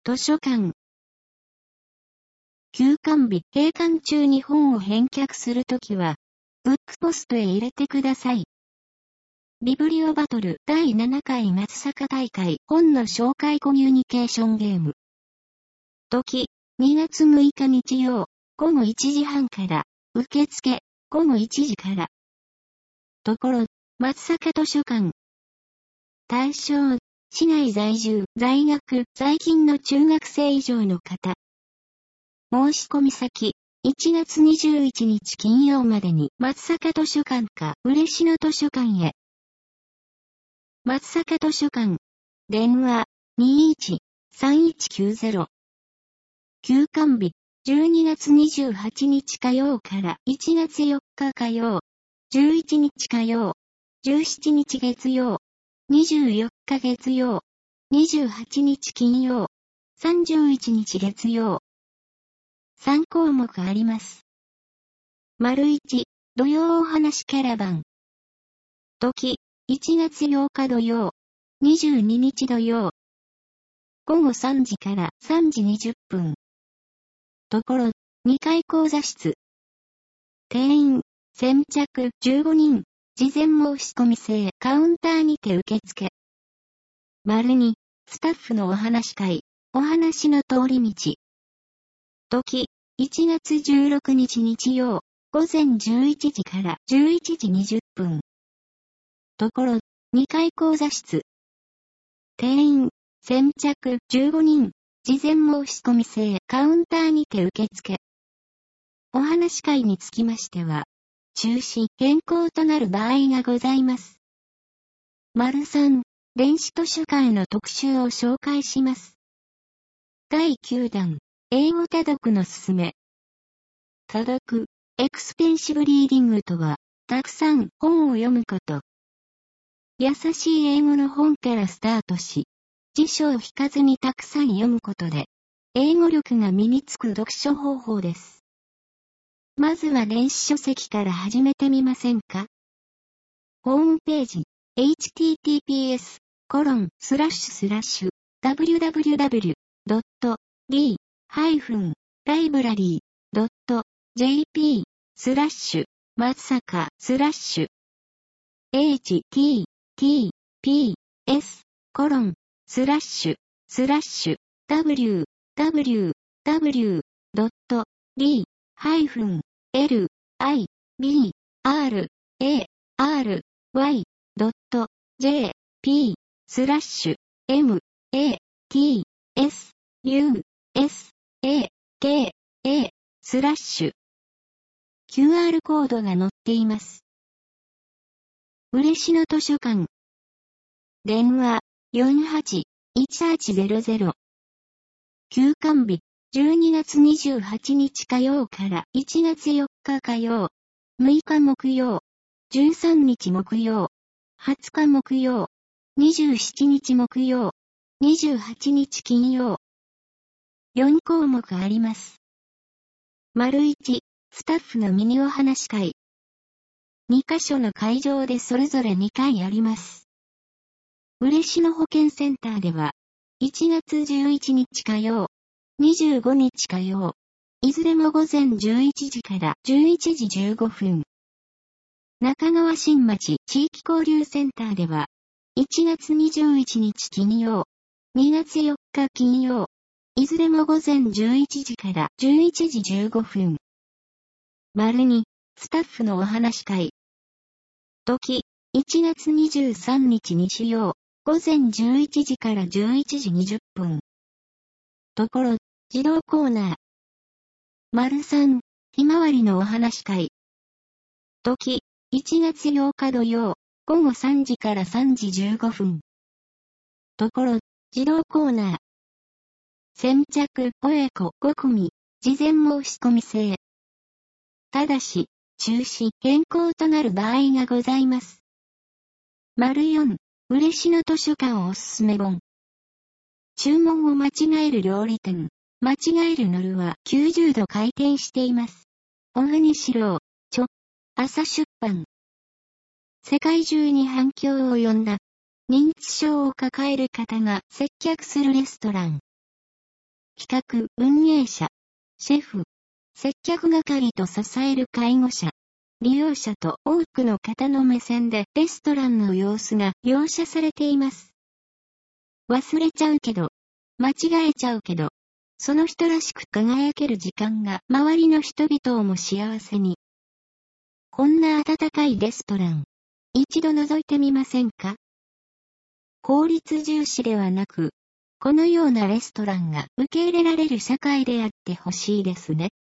図書館。休館日、閉館中に本を返却するときは、ブックポストへ入れてください。ビブリオバトル第7回松阪大会本の紹介コミュニケーションゲーム。時、2月6日日曜、午後1時半から、受付、午後1時から。ところ、松阪図書館。対象、市内在住、在学、在勤の中学生以上の方。申し込み先、1月21日金曜までに松阪図書館か嬉野図書館へ。松阪図書館。電話、21-3190。休館日、12月28日火曜から1月4日火曜、11日火曜、17日月曜、24日月曜、28日金曜、31日月曜。3項目あります。1、土曜お話キャラバン。時、1月8日土曜、22日土曜。午後3時から3時20分。ところ、2階講座室。定員、先着15人、事前申し込み制カウンターにて受付。2、スタッフのお話会、お話の通り道。時、1月16日日曜、午前11時から11時20分。ところ、2階講座室。定員、先着15人、事前申し込み制カウンターにて受付。お話会につきましては、中止変更となる場合がございます。3、電子図書館の特集を紹介します。第9弾、英語多読のすすめ。多読、エクスペンシブリーディングとは、たくさん本を読むこと。優しい英語の本からスタートし、辞書を引かずにたくさん読むことで、英語力が身につく読書方法です。まずは電子書籍から始めてみませんか？ホームページ、https://www.d-library.jp 松阪//www.library.jp/matsuk/QR コードが載っています。嬉野図書館。電話、48-1800。休館日、12月28日火曜から1月4日火曜、6日木曜、13日木曜、20日木曜、27日木曜、28日金曜。4項目あります。1、スタッフのミニお話会。2カ所の会場でそれぞれ2回あります。嬉野保健センターでは、1月11日火曜、25日火曜、いずれも午前11時から11時15分。中川新町地域交流センターでは、1月21日金曜、2月4日金曜、いずれも午前11時から11時15分。2、スタッフのお話会。時、1月23日日曜、午前11時から11時20分。ところ、児童コーナー。3、ひまわりのお話会。時、1月8日土曜、午後3時から3時15分。ところ、児童コーナー。先着、親子5組、事前申し込み制。ただし、中止変更となる場合がございます。4、嬉野図書館おすすめ本。注文を間違える料理店、間違えるのるは90度回転しています。小国史郎、著、朝出版。世界中に反響を呼んだ、認知症を抱える方が接客するレストラン。 企画、運営者、シェフ、接客係と支える介護者、利用者と多くの方の目線でレストランの様子が描写されています。忘れちゃうけど、間違えちゃうけど、その人らしく輝ける時間が周りの人々をも幸せに。こんな温かいレストラン、一度覗いてみませんか？効率重視ではなく、このようなレストランが受け入れられる社会であってほしいですね。